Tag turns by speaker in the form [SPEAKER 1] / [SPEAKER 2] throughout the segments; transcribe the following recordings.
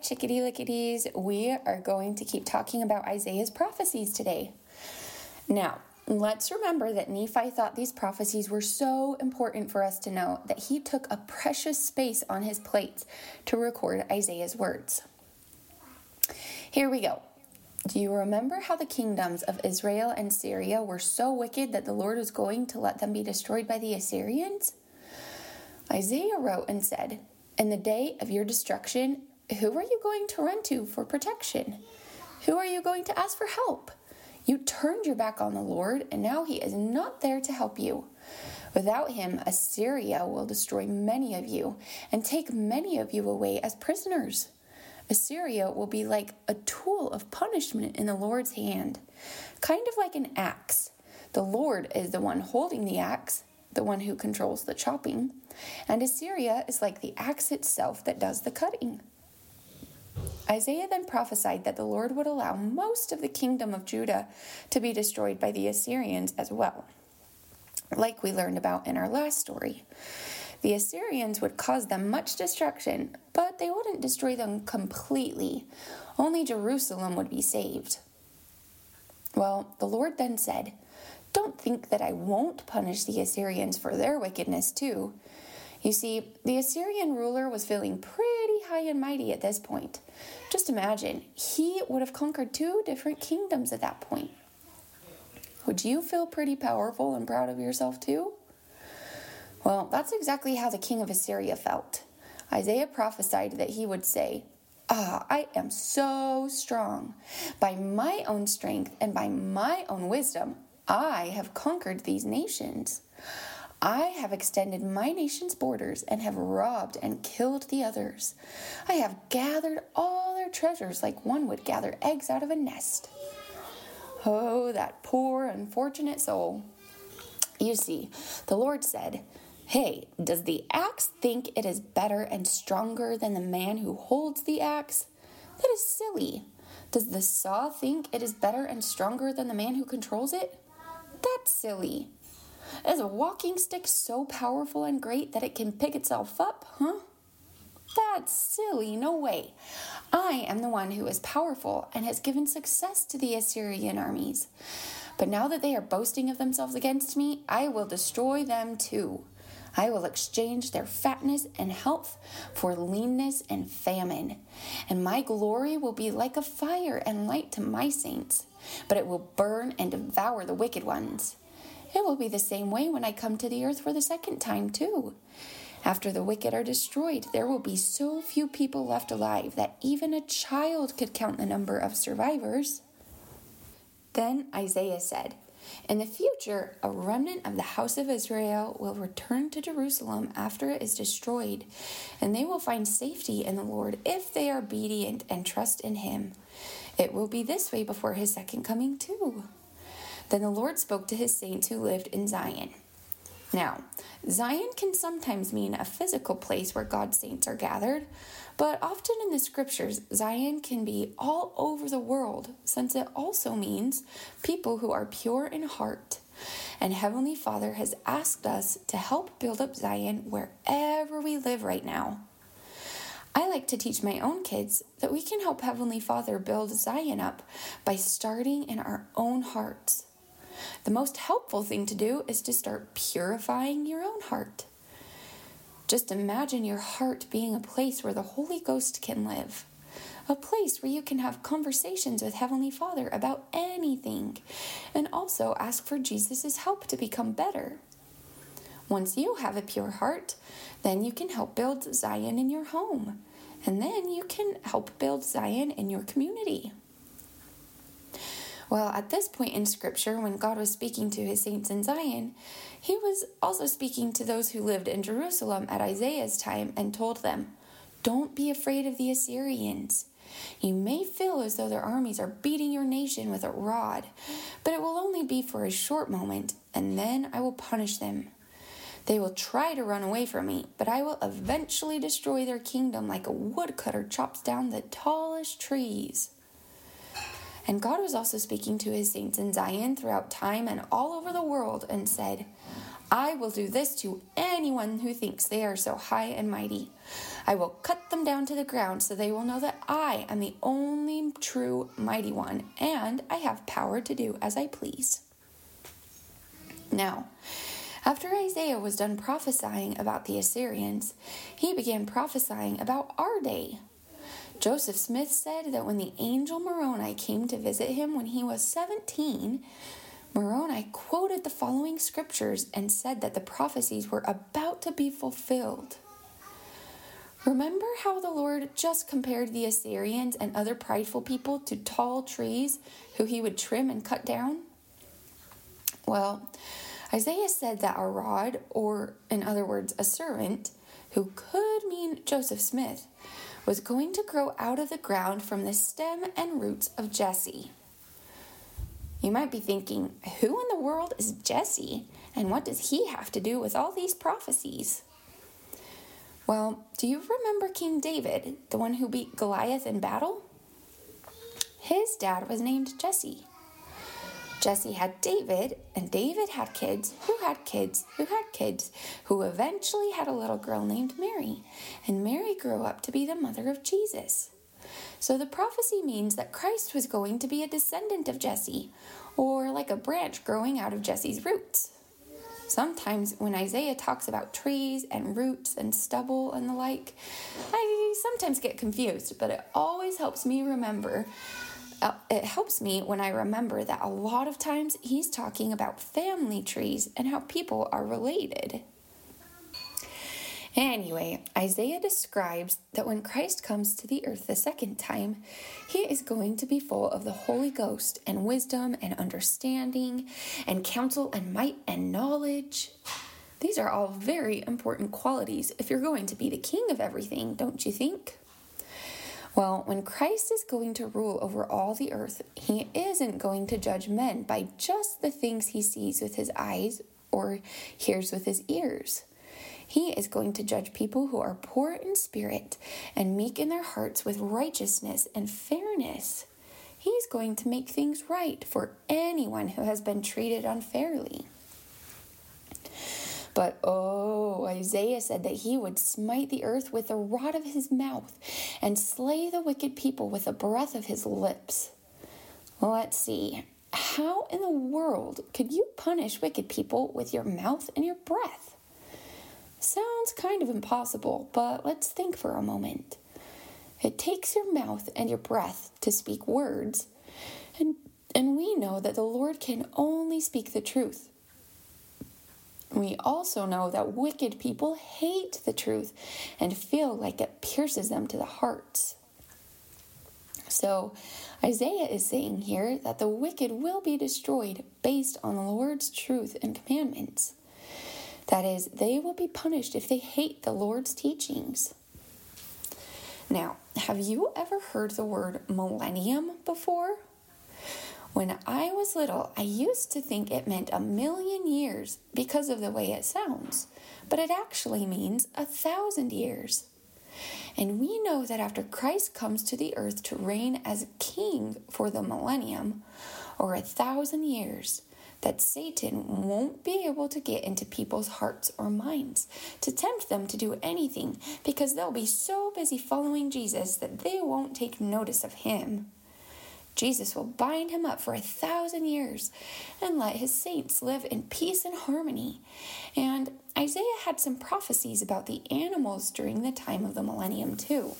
[SPEAKER 1] chickadee lickadees. We are going to keep talking about Isaiah's prophecies today. Now, let's remember that Nephi thought these prophecies were so important for us to know that he took a precious space on his plate to record Isaiah's words. Here we go. Do you remember how the kingdoms of Israel and Syria were so wicked that the Lord was going to let them be destroyed by the Assyrians? Isaiah wrote and said, "In the day of your destruction, who are you going to run to for protection? Who are you going to ask for help? You turned your back on the Lord, and now he is not there to help you. Without him, Assyria will destroy many of you and take many of you away as prisoners. Assyria will be like a tool of punishment in the Lord's hand, kind of like an axe. The Lord is the one holding the axe, the one who controls the chopping, and Assyria is like the axe itself that does the cutting." Isaiah then prophesied that the Lord would allow most of the kingdom of Judah to be destroyed by the Assyrians as well, like we learned about in our last story. The Assyrians would cause them much destruction, but they wouldn't destroy them completely. Only Jerusalem would be saved. Well, the Lord then said, "Don't think that I won't punish the Assyrians for their wickedness too." You see, the Assyrian ruler was feeling pretty high and mighty at this point. Just imagine, he would have conquered 2 different kingdoms at that point. Would you feel pretty powerful and proud of yourself too? Well, that's exactly how the king of Assyria felt. Isaiah prophesied that he would say, I am so strong. By my own strength and by my own wisdom, I have conquered these nations. I have extended my nation's borders and have robbed and killed the others. I have gathered all their treasures like one would gather eggs out of a nest." Oh, that poor, unfortunate soul. You see, the Lord said, "Hey, does the axe think it is better and stronger than the man who holds the axe? That is silly. Does the saw think it is better and stronger than the man who controls it? That's silly. Is a walking stick so powerful and great that it can pick itself up, huh? That's silly, no way. I am the one who is powerful and has given success to the Assyrian armies. But now that they are boasting of themselves against me, I will destroy them too. I will exchange their fatness and health for leanness and famine. And my glory will be like a fire and light to my saints, but it will burn and devour the wicked ones. It will be the same way when I come to the earth for the second time too. After the wicked are destroyed, there will be so few people left alive that even a child could count the number of survivors." Then Isaiah said, "In the future, a remnant of the house of Israel will return to Jerusalem after it is destroyed, and they will find safety in the Lord if they are obedient and trust in him. It will be this way before his second coming too." Then the Lord spoke to his saints who lived in Zion. Now, Zion can sometimes mean a physical place where God's saints are gathered, but often in the scriptures, Zion can be all over the world, since it also means people who are pure in heart. And Heavenly Father has asked us to help build up Zion wherever we live right now. I like to teach my own kids that we can help Heavenly Father build Zion up by starting in our own hearts. The most helpful thing to do is to start purifying your own heart. Just imagine your heart being a place where the Holy Ghost can live, a place where you can have conversations with Heavenly Father about anything, and also ask for Jesus' help to become better. Once you have a pure heart, then you can help build Zion in your home, and then you can help build Zion in your community. Well, at this point in Scripture, when God was speaking to his saints in Zion, he was also speaking to those who lived in Jerusalem at Isaiah's time and told them, "Don't be afraid of the Assyrians. You may feel as though their armies are beating your nation with a rod, but it will only be for a short moment, and then I will punish them. They will try to run away from me, but I will eventually destroy their kingdom like a woodcutter chops down the tallest trees." And God was also speaking to his saints in Zion throughout time and all over the world and said, I will do this to anyone who thinks they are so high and mighty. I will cut them down to the ground so they will know that I am the only true mighty one, and I have power to do as I please." Now, after Isaiah was done prophesying about the Assyrians, he began prophesying about our day. Joseph Smith said that when the angel Moroni came to visit him when he was 17, Moroni quoted the following scriptures and said that the prophecies were about to be fulfilled. Remember how the Lord just compared the Assyrians and other prideful people to tall trees who he would trim and cut down? Well, Isaiah said that a rod, or in other words, a servant, who could mean Joseph Smith, was going to grow out of the ground from the stem and roots of Jesse. You might be thinking, who in the world is Jesse, and what does he have to do with all these prophecies? Well, do you remember King David, the one who beat Goliath in battle? His dad was named Jesse. Jesse had David, and David had kids who had kids who had kids, who eventually had a little girl named Mary, and Mary grew up to be the mother of Jesus. So the prophecy means that Christ was going to be a descendant of Jesse, or like a branch growing out of Jesse's roots. Sometimes when Isaiah talks about trees and roots and stubble and the like, I sometimes get confused, but it always helps me remember. It helps me when I remember that a lot of times he's talking about family trees and how people are related. Anyway, Isaiah describes that when Christ comes to the earth the second time, he is going to be full of the Holy Ghost and wisdom and understanding and counsel and might and knowledge. These are all very important qualities if you're going to be the king of everything, don't you think? Well, when Christ is going to rule over all the earth, he isn't going to judge men by just the things he sees with his eyes or hears with his ears. He is going to judge people who are poor in spirit and meek in their hearts with righteousness and fairness. He's going to make things right for anyone who has been treated unfairly. But Isaiah said that he would smite the earth with the rod of his mouth and slay the wicked people with the breath of his lips. Let's see. How in the world could you punish wicked people with your mouth and your breath? Sounds kind of impossible, but let's think for a moment. It takes your mouth and your breath to speak words, and we know that the Lord can only speak the truth. We also know that wicked people hate the truth and feel like it pierces them to the hearts. So Isaiah is saying here that the wicked will be destroyed based on the Lord's truth and commandments. That is, they will be punished if they hate the Lord's teachings. Now, have you ever heard the word millennium before? When I was little, I used to think it meant 1,000,000 years because of the way it sounds, but it actually means 1,000 years. And we know that after Christ comes to the earth to reign as king for the millennium, or 1,000 years, that Satan won't be able to get into people's hearts or minds to tempt them to do anything because they'll be so busy following Jesus that they won't take notice of him. Jesus will bind him up for 1,000 years and let his saints live in peace and harmony. And Isaiah had some prophecies about the animals during the time of the millennium too.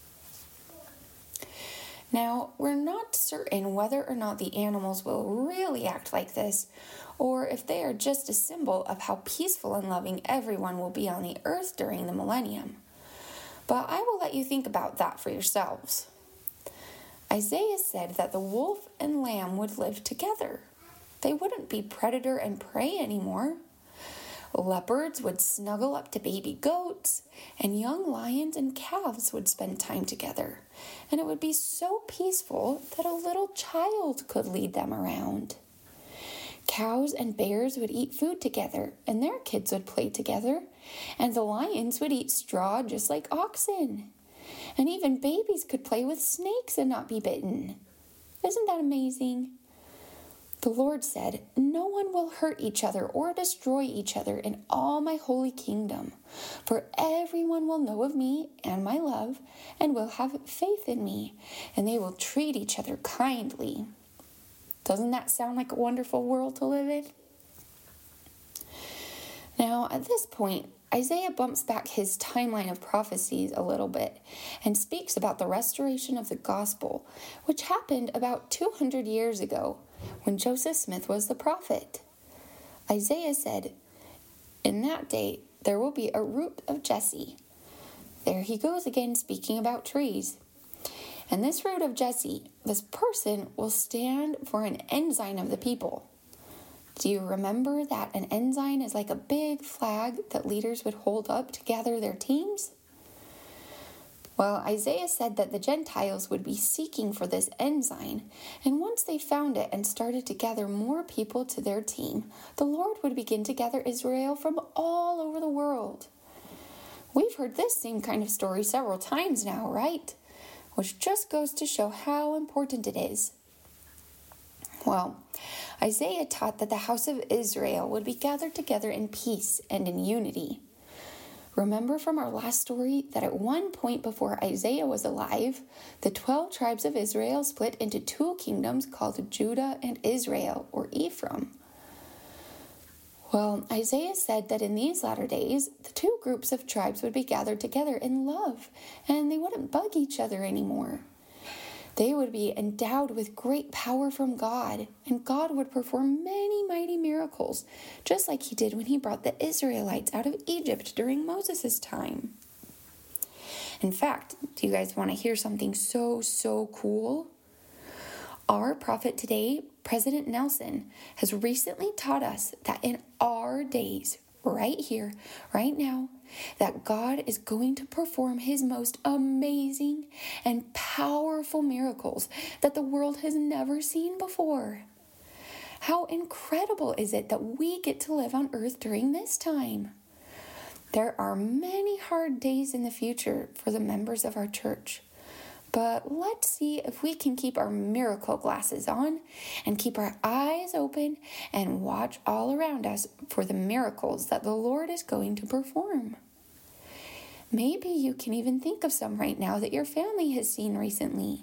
[SPEAKER 1] Now, we're not certain whether or not the animals will really act like this, or if they are just a symbol of how peaceful and loving everyone will be on the earth during the millennium. But I will let you think about that for yourselves. Isaiah said that the wolf and lamb would live together. They wouldn't be predator and prey anymore. Leopards would snuggle up to baby goats, and young lions and calves would spend time together, and it would be so peaceful that a little child could lead them around. Cows and bears would eat food together, and their kids would play together, and the lions would eat straw just like oxen, and even babies could play with snakes and not be bitten. Isn't that amazing? The Lord said, "No one will hurt each other or destroy each other in all my holy kingdom, for everyone will know of me and my love and will have faith in me, and they will treat each other kindly." Doesn't that sound like a wonderful world to live in? Now, at this point, Isaiah bumps back his timeline of prophecies a little bit and speaks about the restoration of the gospel, which happened about 200 years ago when Joseph Smith was the prophet. Isaiah said, "In that day there will be a root of Jesse." There he goes again speaking about trees. And this root of Jesse, this person, will stand for an ensign of the people. Do you remember that an ensign is like a big flag that leaders would hold up to gather their teams? Well, Isaiah said that the Gentiles would be seeking for this ensign, and once they found it and started to gather more people to their team, the Lord would begin to gather Israel from all over the world. We've heard this same kind of story several times now, right? Which just goes to show how important it is. Well, Isaiah taught that the house of Israel would be gathered together in peace and in unity. Remember from our last story that at one point before Isaiah was alive, the 12 tribes of Israel split into 2 kingdoms called Judah and Israel, or Ephraim. Well, Isaiah said that in these latter days, the 2 groups of tribes would be gathered together in love, and they wouldn't bug each other anymore. They would be endowed with great power from God, and God would perform many mighty miracles, just like he did when he brought the Israelites out of Egypt during Moses' time. In fact, do you guys want to hear something so cool? Our prophet today, President Nelson, has recently taught us that in our days, right here, right now, that God is going to perform his most amazing and powerful miracles that the world has never seen before. How incredible is it that we get to live on earth during this time? There are many hard days in the future for the members of our church. But let's see if we can keep our miracle glasses on and keep our eyes open and watch all around us for the miracles that the Lord is going to perform. Maybe you can even think of some right now that your family has seen recently.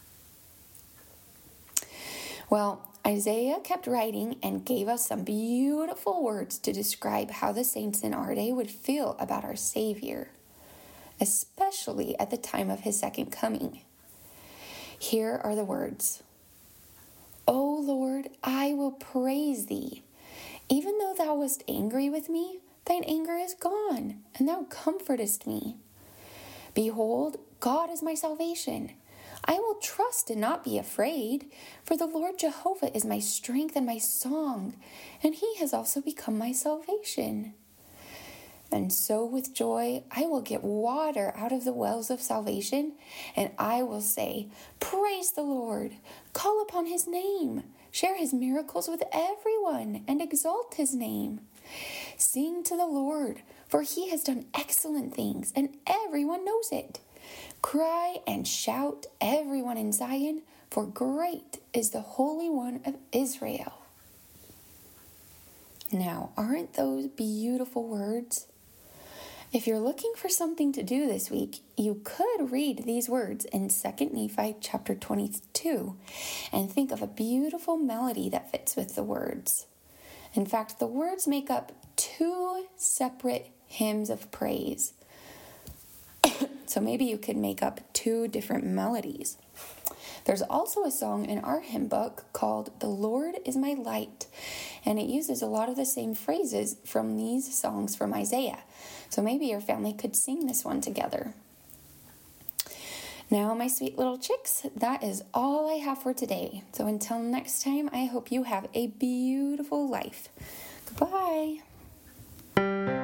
[SPEAKER 1] Well, Isaiah kept writing and gave us some beautiful words to describe how the saints in our day would feel about our Savior, especially at the time of his second coming. Here are the words. "O Lord, I will praise thee. Even though thou wast angry with me, thine anger is gone, and thou comfortest me. Behold, God is my salvation. I will trust and not be afraid, for the Lord Jehovah is my strength and my song, and he has also become my salvation. And so with joy, I will get water out of the wells of salvation, and I will say, praise the Lord, call upon his name, share his miracles with everyone, and exalt his name. Sing to the Lord, for he has done excellent things, and everyone knows it. Cry and shout, everyone in Zion, for great is the Holy One of Israel." Now, aren't those beautiful words? If you're looking for something to do this week, you could read these words in 2 Nephi chapter 22 and think of a beautiful melody that fits with the words. In fact, the words make up 2 separate hymns of praise. So maybe you could make up 2 different melodies. There's also a song in our hymn book called "The Lord is My Light," and it uses a lot of the same phrases from these songs from Isaiah. So maybe your family could sing this one together. Now, my sweet little chicks, that is all I have for today. So until next time, I hope you have a beautiful life. Goodbye.